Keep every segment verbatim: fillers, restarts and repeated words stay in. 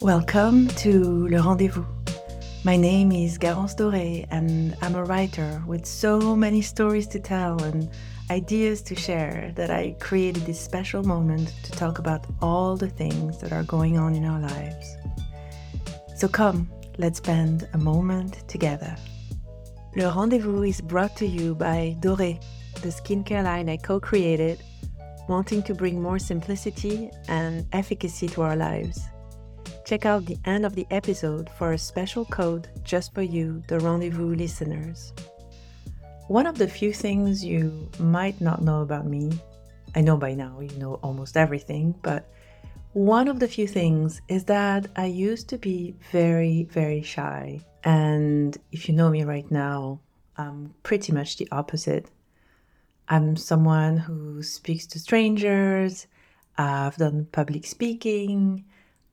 Welcome to Le Rendezvous. My name is Garance Doré and I'm a writer with so many stories to tell and ideas to share that I created this special moment to talk about all the things that are going on in our lives. So come, let's spend a moment together. Le Rendezvous is brought to you by Doré, the skincare line I co-created, wanting to bring more simplicity and efficacy to our lives. Check out the end of the episode for a special code just for you, the Rendezvous listeners. One of the few things you might not know about me, I know by now you know almost everything, but one of the few things is that I used to be very, very shy. And if you know me right now, I'm pretty much the opposite. I'm someone who speaks to strangers. I've done public speaking.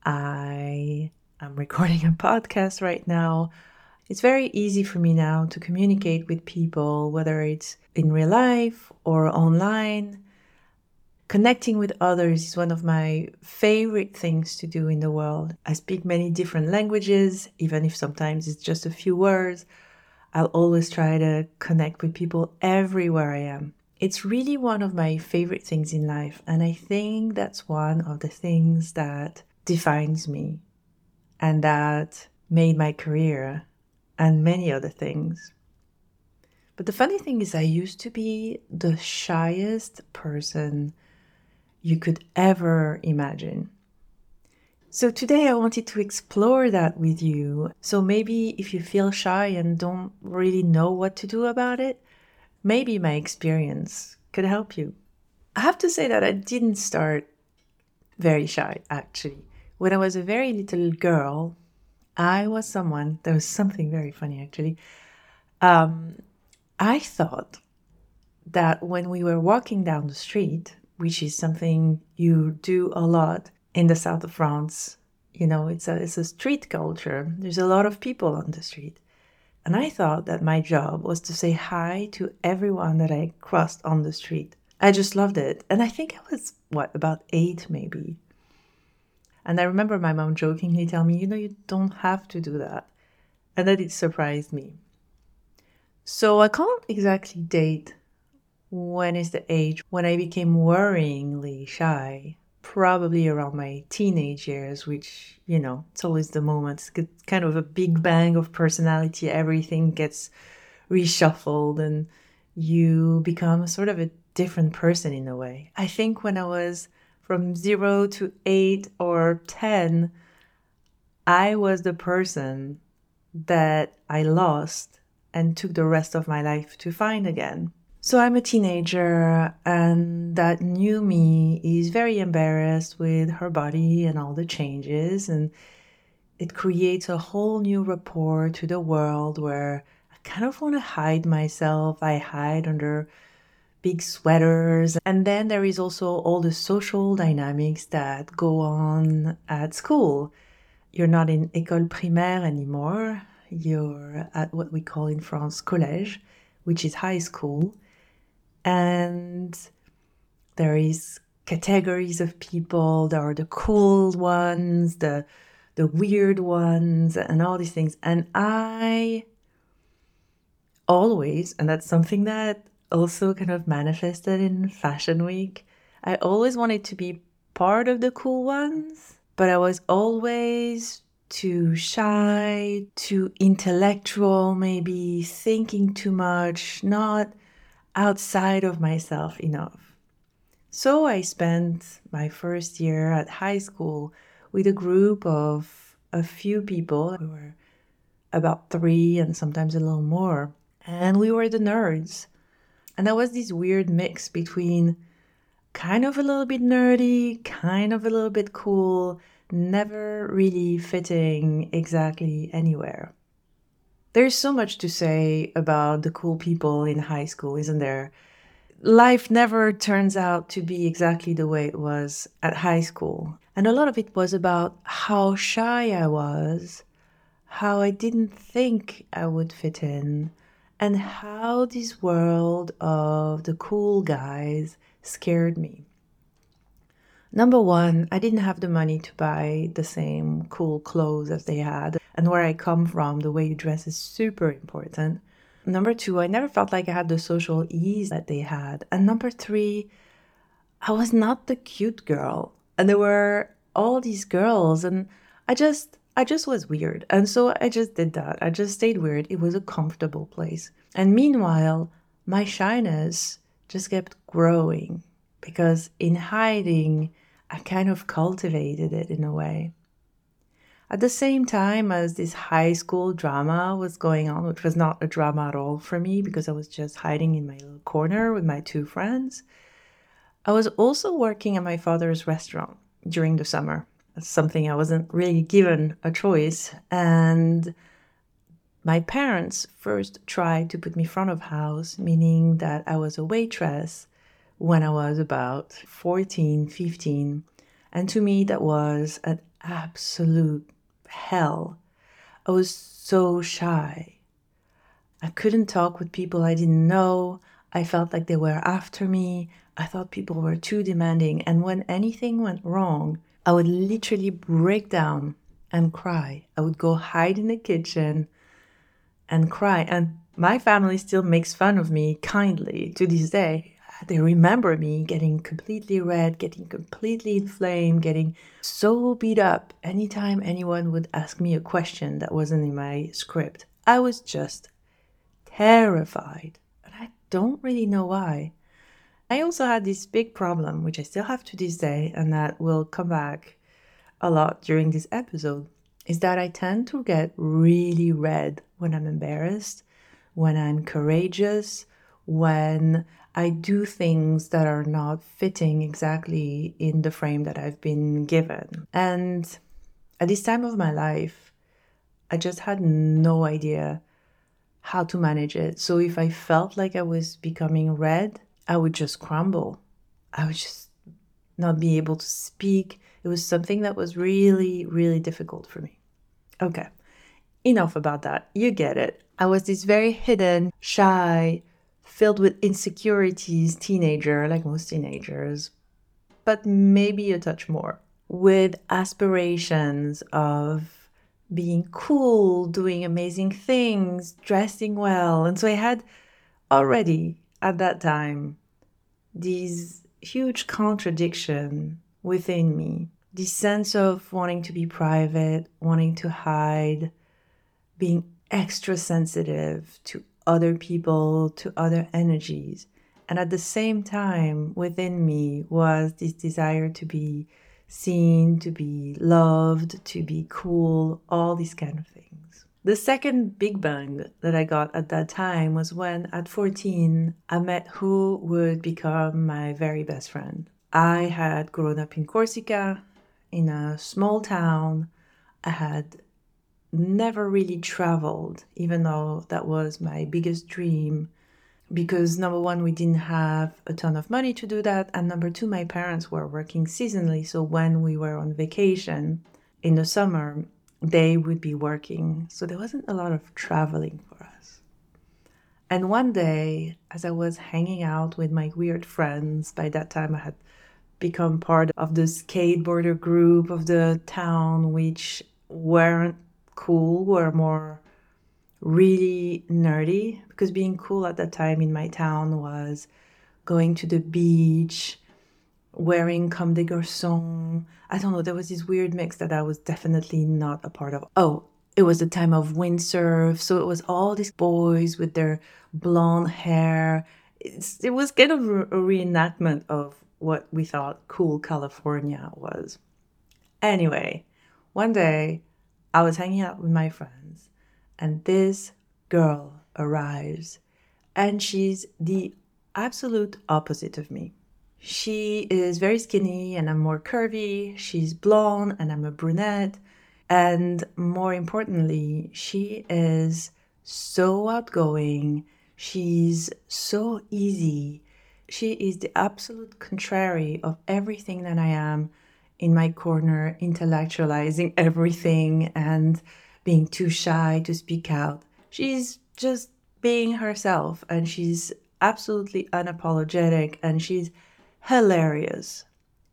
I am recording a podcast right now. It's very easy for me now to communicate with people, whether it's in real life or online. Connecting with others is one of my favorite things to do in the world. I speak many different languages, even if sometimes it's just a few words. I'll always try to connect with people everywhere I am. It's really one of my favorite things in life, and I think that's one of the things that defines me and that made my career and many other things. But the funny thing is I used to be the shyest person you could ever imagine. So today I wanted to explore that with you. So maybe if you feel shy and don't really know what to do about it, maybe my experience could help you. I have to say that I didn't start very shy, actually. When I was a very little girl, I was someone, there was something very funny actually. Um, I thought that when we were walking down the street, which is something you do a lot in the south of France, you know, it's a, it's a street culture. There's a lot of people on the street. And I thought that my job was to say hi to everyone that I crossed on the street. I just loved it. And I think I was, what, about eight maybe. And I remember my mom jokingly telling me, you know, you don't have to do that. And that it surprised me. So I can't exactly date when is the age when I became worryingly shy. Probably around my teenage years, which, you know, it's always the moment. It's kind of a big bang of personality. Everything gets reshuffled and you become sort of a different person in a way. I think when I was from zero to eight or ten, I was the person that I lost and took the rest of my life to find again. So I'm a teenager, and that new me is very embarrassed with her body and all the changes, and it creates a whole new rapport to the world where I kind of want to hide myself. I hide under big sweaters. And then there is also all the social dynamics that go on at school. You're not in école primaire anymore. You're at what we call in France collège, which is high school. And there is categories of people. There are the cool ones, the the weird ones, and all these things. And I always, and that's something that also kind of manifested in Fashion Week, I always wanted to be part of the cool ones, but I was always too shy, too intellectual, maybe thinking too much, not outside of myself enough. So I spent my first year at high school with a group of a few people. We were about three and sometimes a little more. And we were the nerds. And there was this weird mix between kind of a little bit nerdy, kind of a little bit cool, never really fitting exactly anywhere. There's so much to say about the cool people in high school, isn't there? Life never turns out to be exactly the way it was at high school. And a lot of it was about how shy I was, how I didn't think I would fit in, and how this world of the cool guys scared me. Number one, I didn't have the money to buy the same cool clothes as they had. And where I come from, the way you dress is super important. Number two, I never felt like I had the social ease that they had. And number three, I was not the cute girl. And there were all these girls, and I just I just was weird. And so I just did that. I just stayed weird. It was a comfortable place. And meanwhile, my shyness just kept growing because in hiding, I kind of cultivated it in a way. At the same time as this high school drama was going on, which was not a drama at all for me because I was just hiding in my little corner with my two friends, I was also working at my father's restaurant during the summer. That's something I wasn't really given a choice. And my parents first tried to put me front of house, meaning that I was a waitress when I was about fourteen, fifteen. And to me, that was an absolute hell. I was so shy. I couldn't talk with people I didn't know. I felt like they were after me. I thought people were too demanding. And when anything went wrong, I would literally break down and cry. I would go hide in the kitchen and cry. And my family still makes fun of me kindly to this day. They remember me getting completely red, getting completely inflamed, getting so beat up anytime anyone would ask me a question that wasn't in my script. I was just terrified, and I don't really know why. I also had this big problem, which I still have to this day, and that will come back a lot during this episode, is that I tend to get really red when I'm embarrassed, when I'm courageous, when I do things that are not fitting exactly in the frame that I've been given. And at this time of my life, I just had no idea how to manage it. So if I felt like I was becoming red, I would just crumble. I would just not be able to speak. It was something that was really, really difficult for me. Okay, enough about that. You get it. I was this very hidden, shy, filled with insecurities teenager, like most teenagers, but maybe a touch more, with aspirations of being cool, doing amazing things, dressing well. And so I had already at that time these huge contradiction within me, this sense of wanting to be private, wanting to hide, being extra sensitive to other people, to other energies. And at the same time, within me was this desire to be seen, to be loved, to be cool, all these kind of things. The second big bang that I got at that time was when, at fourteen, I met who would become my very best friend. I had grown up in Corsica, in a small town. I had never really traveled, even though that was my biggest dream, because number one, we didn't have a ton of money to do that, and number two, my parents were working seasonally, so when we were on vacation in the summer, they would be working, so there wasn't a lot of traveling for us. And one day, as I was hanging out with my weird friends, by that time I had become part of the skateboarder group of the town, which weren't cool, were more really nerdy, because being cool at that time in my town was going to the beach, wearing comme des garçons. I don't know, there was this weird mix that I was definitely not a part of. Oh, it was the time of windsurf, so it was all these boys with their blonde hair. It's, it was kind of a reenactment of what we thought cool California was. Anyway, one day I was hanging out with my friends, and this girl arrives, and she's the absolute opposite of me. She is very skinny, and I'm more curvy. She's blonde, and I'm a brunette. And more importantly, she is so outgoing. She's so easy. She is the absolute contrary of everything that I am, in my corner, intellectualizing everything and being too shy to speak out. She's just being herself, and she's absolutely unapologetic, and she's hilarious.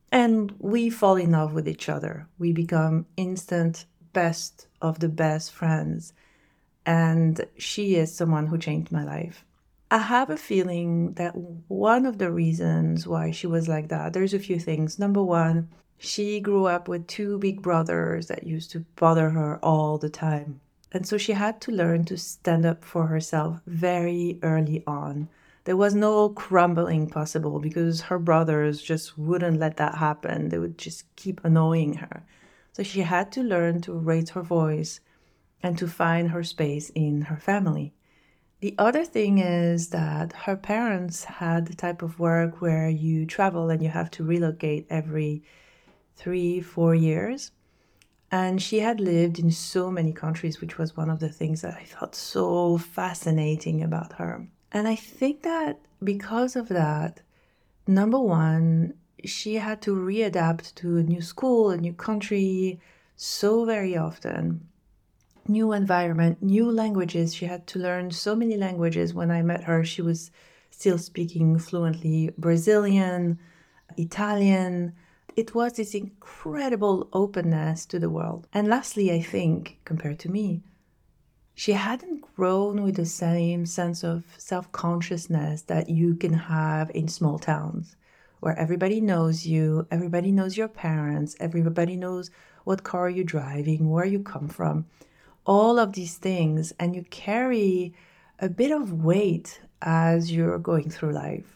And we fall in love with each other. We become instant best of the best friends. And she is someone who changed my life. I have a feeling that one of the reasons why she was like that, there's a few things. Number one, she grew up with two big brothers that used to bother her all the time. And so she had to learn to stand up for herself very early on. There was no crumbling possible because her brothers just wouldn't let that happen. They would just keep annoying her. So she had to learn to raise her voice and to find her space in her family. The other thing is that her parents had the type of work where you travel and you have to relocate every three, four years. And she had lived in so many countries, which was one of the things that I thought so fascinating about her. And I think that because of that, number one, she had to readapt to a new school, a new country so very often. New environment, new languages. She had to learn so many languages. When I met her, she was still speaking fluently Brazilian, Italian. It was this incredible openness to the world. And lastly, I think, compared to me, she hadn't grown with the same sense of self-consciousness that you can have in small towns, where everybody knows you, everybody knows your parents, everybody knows what car you're driving, where you come from. All of these things, and you carry a bit of weight as you're going through life.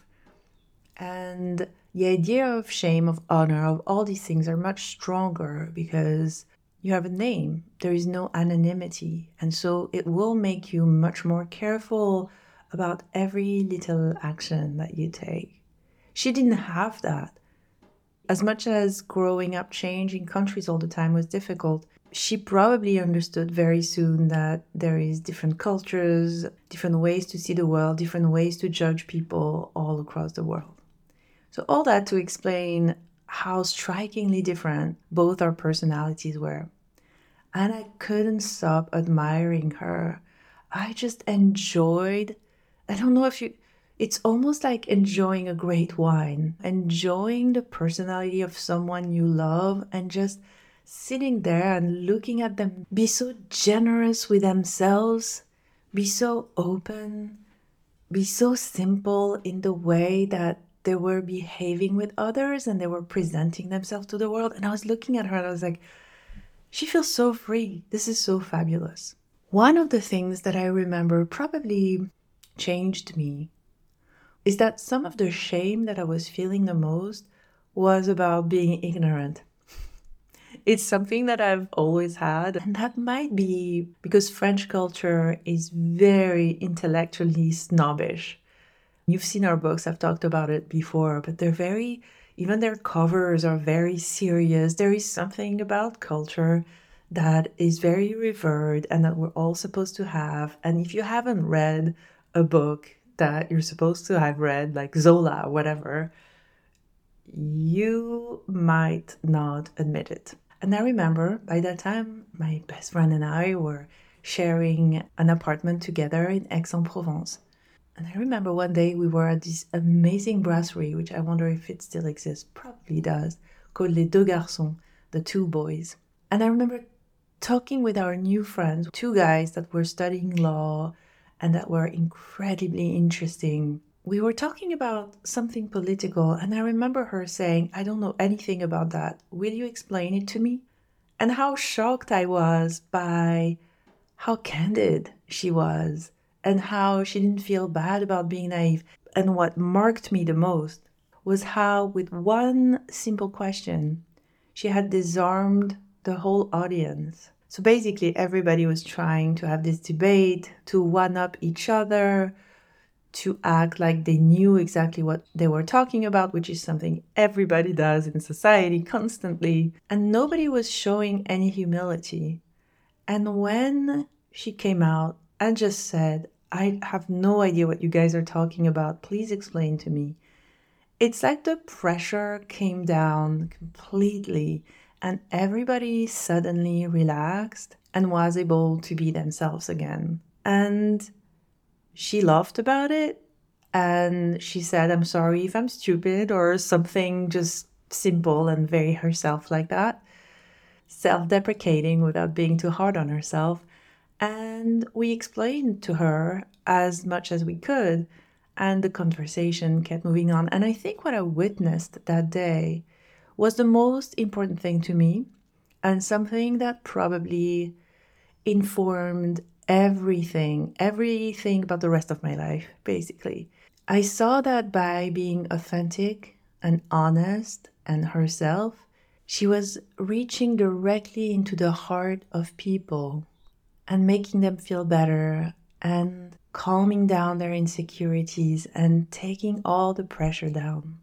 And the idea of shame, of honor, of all these things are much stronger because you have a name. There is no anonymity. And so it will make you much more careful about every little action that you take. She didn't have that. As much as growing up changing countries all the time was difficult, she probably understood very soon that there is different cultures, different ways to see the world, different ways to judge people all across the world. So all that to explain how strikingly different both our personalities were. And I couldn't stop admiring her. I just enjoyed, I don't know if you, it's almost like enjoying a great wine, enjoying the personality of someone you love and just sitting there and looking at them be so generous with themselves, be so open, be so simple in the way that they were behaving with others and they were presenting themselves to the world. And I was looking at her and I was like, she feels so free. This is so fabulous. One of the things that I remember probably changed me is that some of the shame that I was feeling the most was about being ignorant. It's something that I've always had, and that might be because French culture is very intellectually snobbish. You've seen our books, I've talked about it before, but they're very, even their covers are very serious. There is something about culture that is very revered and that we're all supposed to have. And if you haven't read a book that you're supposed to have read, like Zola or whatever, you might not admit it. And I remember by that time, my best friend and I were sharing an apartment together in Aix-en-Provence. And I remember one day we were at this amazing brasserie, which I wonder if it still exists, probably does, called Les Deux Garçons, the two boys. And I remember talking with our new friends, two guys that were studying law and that were incredibly interesting. We were talking about something political, and I remember her saying, I don't know anything about that. Will you explain it to me? And how shocked I was by how candid she was and how she didn't feel bad about being naive. And what marked me the most was how, with one simple question, she had disarmed the whole audience. So basically, everybody was trying to have this debate, to one-up each other, to act like they knew exactly what they were talking about, which is something everybody does in society constantly. And nobody was showing any humility. And when she came out and just said, I have no idea what you guys are talking about, please explain to me, it's like the pressure came down completely and everybody suddenly relaxed and was able to be themselves again. And she laughed about it and she said, I'm sorry if I'm stupid or something just simple and very herself like that, self-deprecating without being too hard on herself. And we explained to her as much as we could, and the conversation kept moving on. And I think what I witnessed that day was the most important thing to me, and something that probably informed everything, everything about the rest of my life, basically. I saw that by being authentic and honest and herself, she was reaching directly into the heart of people and making them feel better and calming down their insecurities and taking all the pressure down.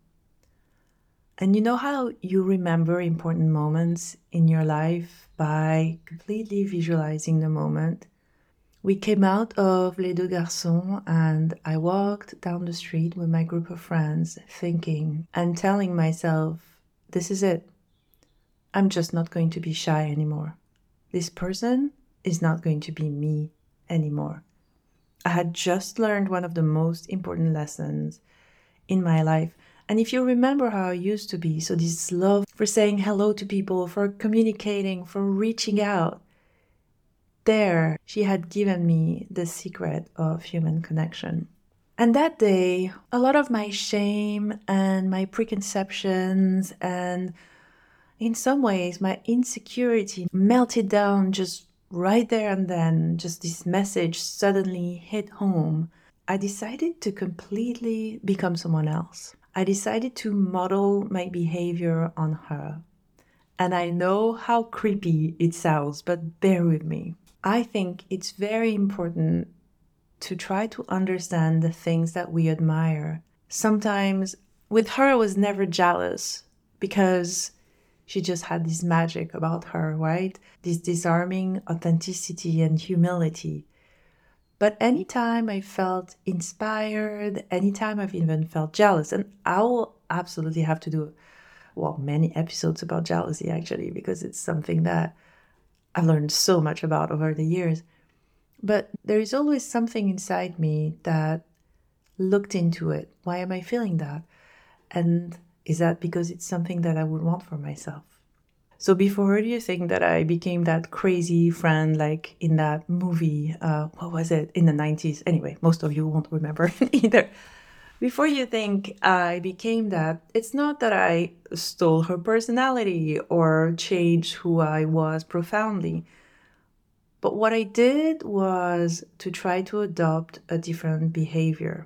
And you know how you remember important moments in your life by completely visualizing the moment? We came out of Les Deux Garçons and I walked down the street with my group of friends thinking and telling myself, this is it. I'm just not going to be shy anymore. This person is not going to be me anymore. I had just learned one of the most important lessons in my life. And if you remember how I used to be, so this love for saying hello to people, for communicating, for reaching out, there she had given me the secret of human connection. And that day, a lot of my shame and my preconceptions and in some ways my insecurity melted down just right there and then. Just this message suddenly hit home. I decided to completely become someone else. I decided to model my behavior on her. And I know how creepy it sounds, but bear with me. I think it's very important to try to understand the things that we admire. Sometimes with her, I was never jealous because she just had this magic about her, right? This disarming authenticity and humility. But anytime I felt inspired, anytime I've even felt jealous, and I will absolutely have to do, well, many episodes about jealousy actually, because it's something that I've learned so much about over the years. But there is always something inside me that looked into it. Why am I feeling that? And is that because it's something that I would want for myself? So before you think that I became that crazy friend like in that movie, uh, what was it, in the nineties? Anyway, most of you won't remember either. Before you think I became that, it's not that I stole her personality or changed who I was profoundly. But what I did was to try to adopt a different behavior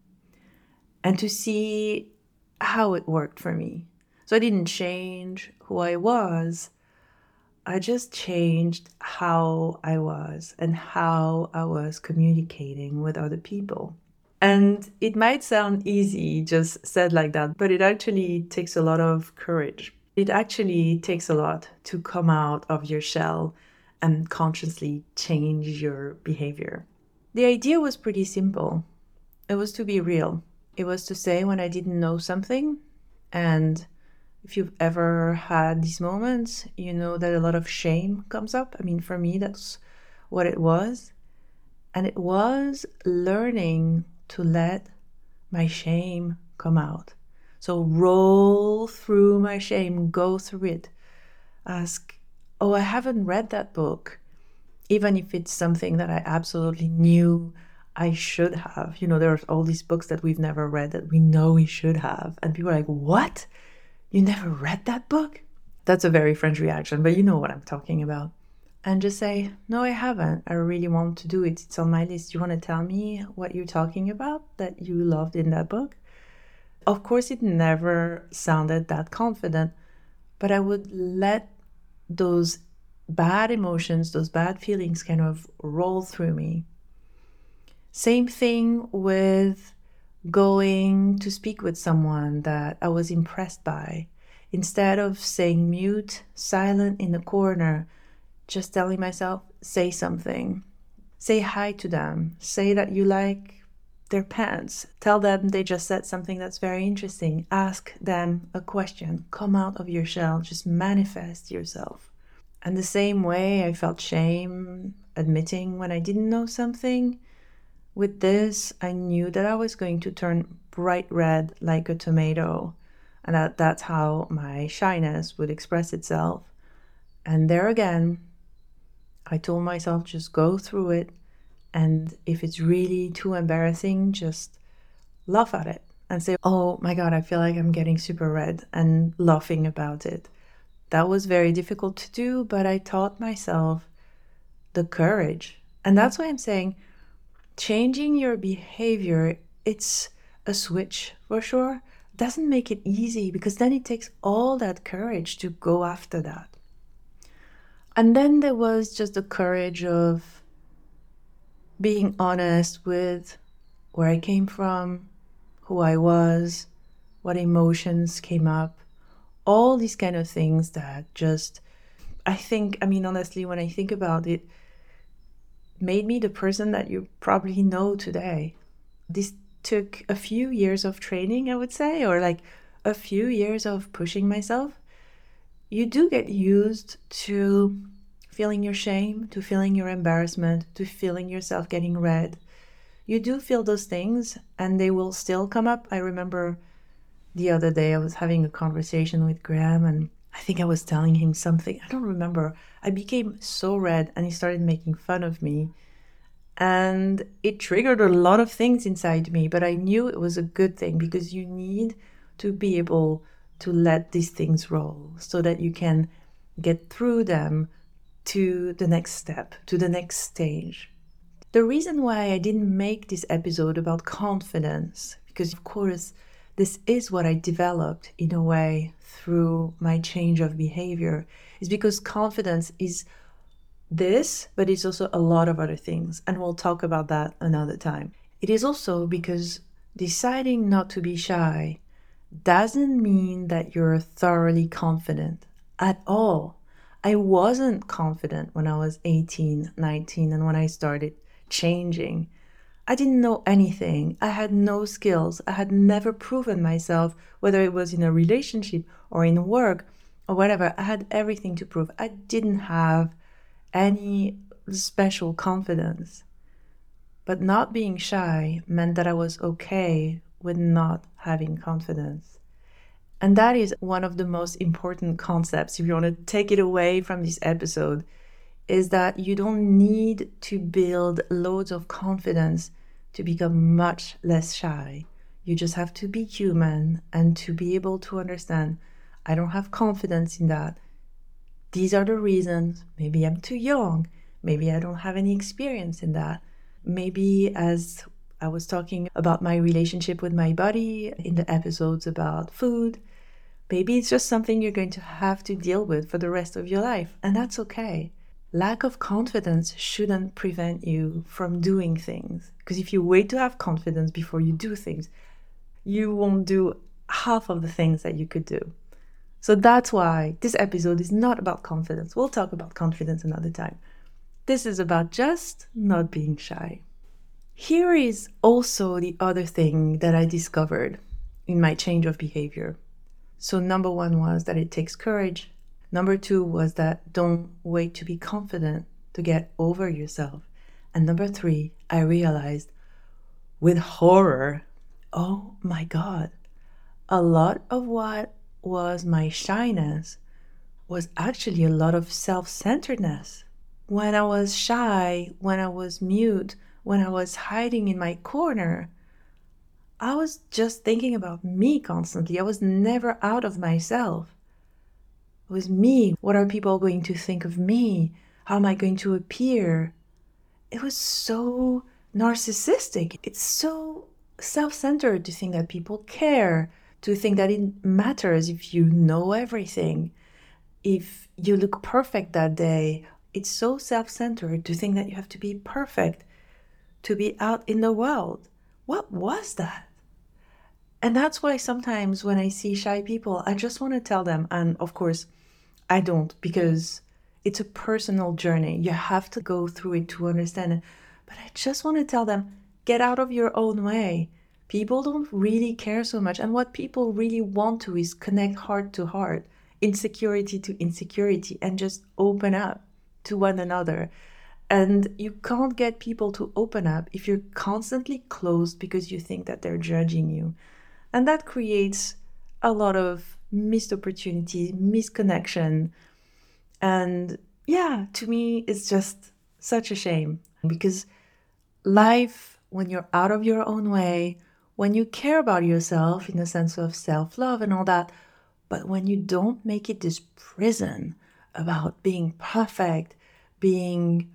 and to see how it worked for me. So I didn't change who I was. I just changed how I was and how I was communicating with other people. And it might sound easy just said like that, but it actually takes a lot of courage. It actually takes a lot to come out of your shell and consciously change your behavior. The idea was pretty simple. It was to be real. It was to say when I didn't know something, and if you've ever had these moments, you know that a lot of shame comes up. I mean, for me, that's what it was. And it was learning to let my shame come out. So roll through my shame, go through it. Ask, oh, I haven't read that book. Even if it's something that I absolutely knew I should have. You know, there's all these books that we've never read that we know we should have. And people are like, what? You never read that book? That's a very French reaction, but you know what I'm talking about. And just say, no, I haven't. I really want to do it. It's on my list. You want to tell me what you're talking about that you loved in that book? Of course, it never sounded that confident, but I would let those bad emotions, those bad feelings kind of roll through me. Same thing with going to speak with someone that I was impressed by. Instead of saying mute, silent in the corner, just telling myself, say something. Say hi to them. Say that you like their pants. Tell them they just said something that's very interesting. Ask them a question. Come out of your shell. Just manifest yourself. And the same way I felt shame admitting when I didn't know something. With this, I knew that I was going to turn bright red like a tomato. And that, that's how my shyness would express itself. And there again, I told myself, just go through it. And if it's really too embarrassing, just laugh at it and say, oh my God, I feel like I'm getting super red, and laughing about it. That was very difficult to do, but I taught myself the courage. And that's why I'm saying changing your behavior, it's a switch for sure. Doesn't make it easy, because then it takes all that courage to go after that. And then there was just the courage of being honest with where I came from, who I was, what emotions came up, all these kind of things that just, I think, I mean, honestly, when I think about it, made me the person that you probably know today. This took a few years of training, I would say, or like a few years of pushing myself. You do get used to feeling your shame, to feeling your embarrassment, to feeling yourself getting red. You do feel those things, and they will still come up. I remember the other day I was having a conversation with Graham, and I think I was telling him something. I don't remember. I became so red, and he started making fun of me. And it triggered a lot of things inside me, but I knew it was a good thing, because you need to be able to let these things roll so that you can get through them to the next step, to the next stage. The reason why I didn't make this episode about confidence, because of course, this is what I developed in a way through my change of behavior, is because confidence is this, but it's also a lot of other things. And we'll talk about that another time. It is also because deciding not to be shy doesn't mean that you're thoroughly confident at all. I wasn't confident when I was eighteen, nineteen, and when I started changing. I didn't know anything. I had no skills. I had never proven myself, whether it was in a relationship or in work or whatever. I had everything to prove. I didn't have any special confidence. But not being shy meant that I was okay with not having confidence. And that is one of the most important concepts, if you want to take it away from this episode, is that you don't need to build loads of confidence to become much less shy. You just have to be human and to be able to understand, I don't have confidence in that. These are the reasons. Maybe I'm too young. Maybe I don't have any experience in that. Maybe, as I was talking about my relationship with my body in the episodes about food, maybe it's just something you're going to have to deal with for the rest of your life, and that's okay. Lack of confidence shouldn't prevent you from doing things, because if you wait to have confidence before you do things, you won't do half of the things that you could do. So that's why this episode is not about confidence. We'll talk about confidence another time. This is about just not being shy. Here is also the other thing that I discovered in my change of behavior. So number one was that it takes courage. Number two was that don't wait to be confident to get over yourself. And number three, I realized with horror, oh my God, a lot of what was my shyness was actually a lot of self-centeredness. When I was shy, when I was mute, when I was hiding in my corner, I was just thinking about me constantly. I was never out of myself. It was me. What are people going to think of me? How am I going to appear? It was so narcissistic. It's so self-centered to think that people care, to think that it matters if you know everything, if you look perfect that day. It's so self-centered to think that you have to be perfect to be out in the world. What was that? And that's why sometimes when I see shy people, I just want to tell them, and of course, I don't, because it's a personal journey. You have to go through it to understand it. But I just want to tell them, get out of your own way. People don't really care so much. And what people really want to is connect heart to heart, insecurity to insecurity, and just open up to one another. And you can't get people to open up if you're constantly closed because you think that they're judging you. And that creates a lot of missed opportunity, missed connection. And yeah, to me, it's just such a shame because life, when you're out of your own way, when you care about yourself in the sense of self-love and all that, but when you don't make it this prison about being perfect, being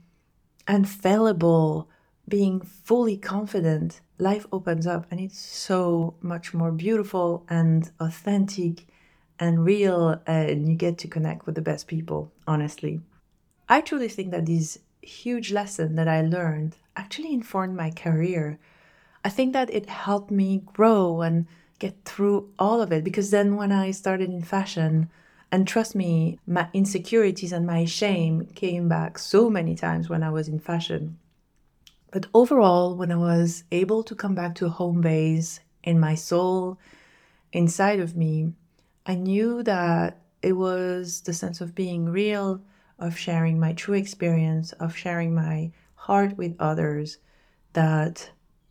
infallible, being fully confident, life opens up and it's so much more beautiful and authentic and real, and you get to connect with the best people, honestly. I truly think that this huge lesson that I learned actually informed my career. I think that it helped me grow and get through all of it, because then when I started in fashion, and trust me, my insecurities and my shame came back so many times when I was in fashion. But overall, when I was able to come back to home base in my soul, inside of me, I knew that it was the sense of being real, of sharing my true experience, of sharing my heart with others that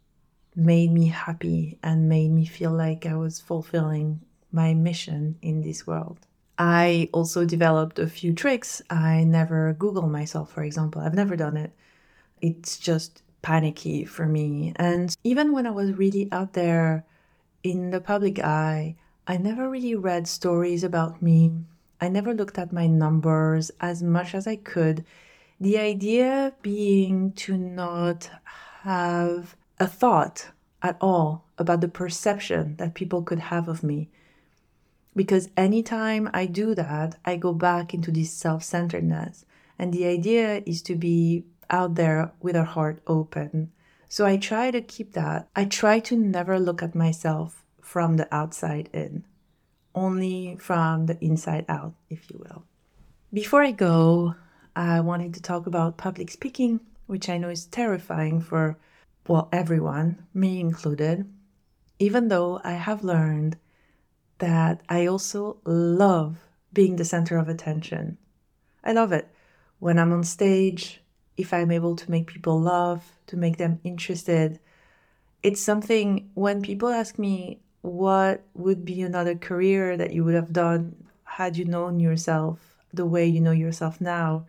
made me happy and made me feel like I was fulfilling my mission in this world. I also developed a few tricks. I never Google myself, for example. I've never done it. It's just panicky for me. And even when I was really out there in the public eye, I never really read stories about me. I never looked at my numbers as much as I could. The idea being to not have a thought at all about the perception that people could have of me. Because anytime I do that, I go back into this self-centeredness. And the idea is to be out there with our heart open. So I try to keep that. I try to never look at myself from the outside in, only from the inside out, if you will. Before I go, I wanted to talk about public speaking, which I know is terrifying for, well, everyone, me included, even though I have learned that I also love being the center of attention. I love it. When I'm on stage, if I'm able to make people laugh, to make them interested, it's something when people ask me, what would be another career that you would have done had you known yourself the way you know yourself now?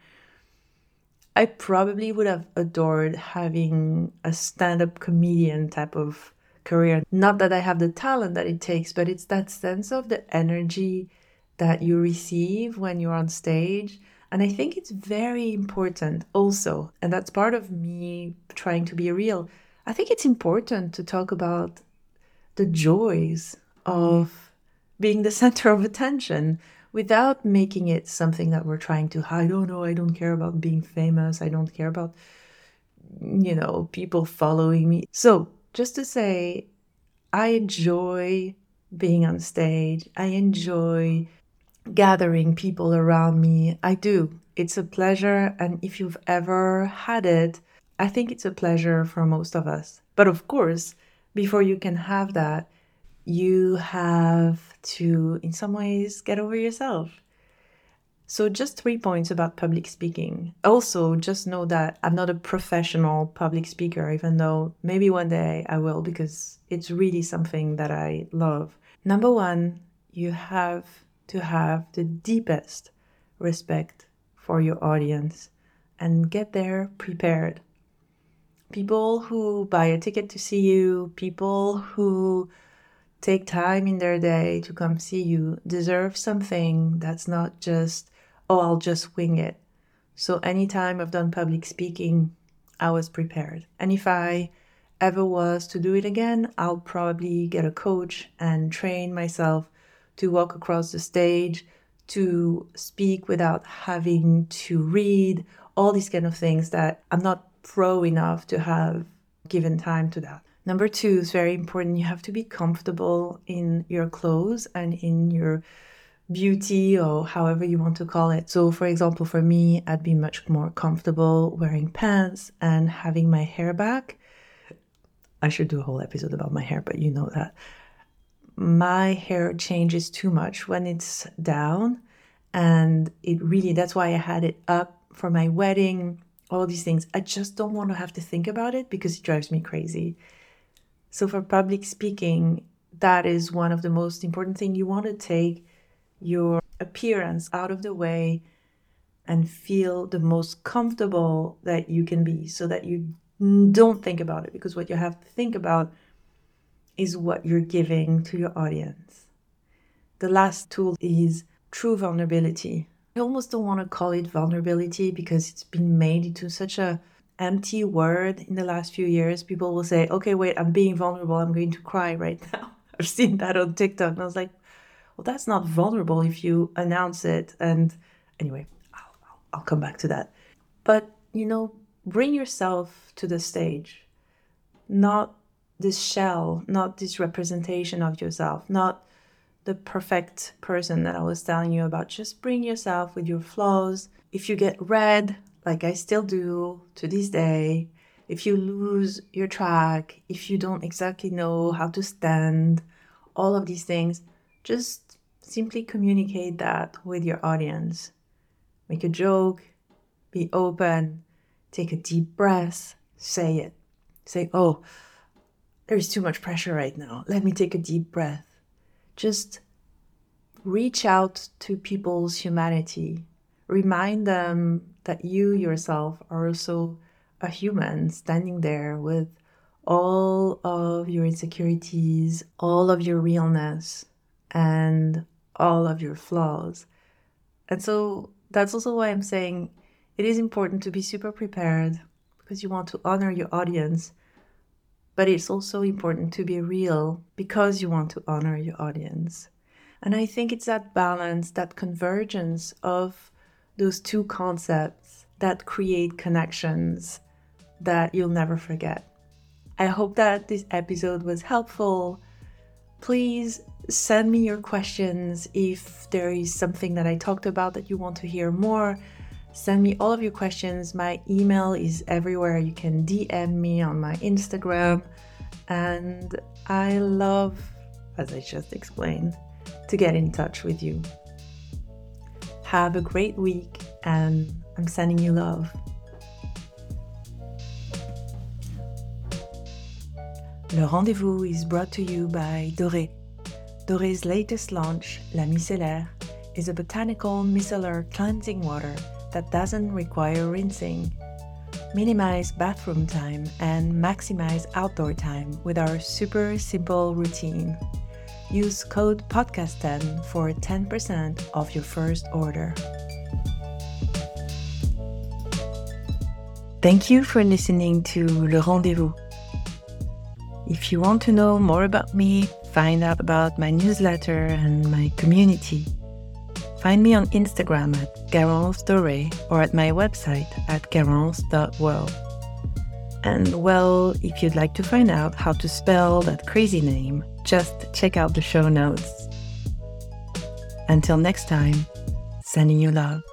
I probably would have adored having a stand-up comedian type of career. Not that I have the talent that it takes, but it's that sense of the energy that you receive when you're on stage. And I think it's very important also, and that's part of me trying to be real. I think it's important to talk about the joys of being the center of attention without making it something that we're trying to hide. Oh no, I don't care about being famous. I don't care about, you know, people following me. So just to say, I enjoy being on stage. I enjoy gathering people around me. I do. It's a pleasure. And if you've ever had it, I think it's a pleasure for most of us. But of course, before you can have that, you have to, in some ways, get over yourself. So just three points about public speaking. Also, just know that I'm not a professional public speaker, even though maybe one day I will, because it's really something that I love. Number one, you have to have the deepest respect for your audience and get there prepared. People who buy a ticket to see you, people who take time in their day to come see you deserve something that's not just, oh, I'll just wing it. So anytime I've done public speaking, I was prepared. And if I ever was to do it again, I'll probably get a coach and train myself to walk across the stage, to speak without having to read, all these kind of things that I'm not pro enough to have given time to that. Number two is very important. You have to be comfortable in your clothes and in your beauty, or however you want to call it. So for example, for me, I'd be much more comfortable wearing pants and having my hair back. I should do a whole episode about my hair, but you know that. My hair changes too much when it's down, and it really, that's why I had it up for my wedding, all these things. I just don't want to have to think about it because it drives me crazy. So for public speaking, that is one of the most important things. You want to take your appearance out of the way and feel the most comfortable that you can be, so that you don't think about it, because what you have to think about is what you're giving to your audience. The last tool is true vulnerability. I almost don't want to call it vulnerability because it's been made into such a empty word in the last few years. People will say, okay, wait, I'm being vulnerable. I'm going to cry right now. I've seen that on TikTok. And I was like, well, that's not vulnerable if you announce it. And anyway, I'll, I'll, I'll come back to that. But, you know, bring yourself to the stage. Not this shell, not this representation of yourself, not the perfect person that I was telling you about. Just bring yourself with your flaws. If you get red, like I still do to this day, if you lose your track, if you don't exactly know how to stand, all of these things, just simply communicate that with your audience. Make a joke, be open, take a deep breath, say it. Say, oh, there's too much pressure right now. Let me take a deep breath. Just reach out to people's humanity. Remind them that you yourself are also a human standing there with all of your insecurities, all of your realness, and all of your flaws. And so that's also why I'm saying it is important to be super prepared, because you want to honor your audience. But it's also important to be real because you want to honor your audience. And I think it's that balance, that convergence of those two concepts that create connections that you'll never forget. I hope that this episode was helpful. Please send me your questions if there is something that I talked about that you want to hear more. Send me all of your questions. My email is everywhere. You can D M me on my Instagram. And I love, as I just explained, to get in touch with you. Have a great week, and I'm sending you love. Le Rendezvous is brought to you by Doré. Doré's latest launch, La Micellaire, is a botanical micellar cleansing water that doesn't require rinsing. Minimize bathroom time and maximize outdoor time with our super simple routine. Use code podcast ten for ten percent off your first order. Thank you for listening to Le Rendezvous. If you want to know more about me, find out about my newsletter and my community, find me on Instagram at Garance Doré or at my website at garance dot world. And well, if you'd like to find out how to spell that crazy name, just check out the show notes. Until next time, sending you love.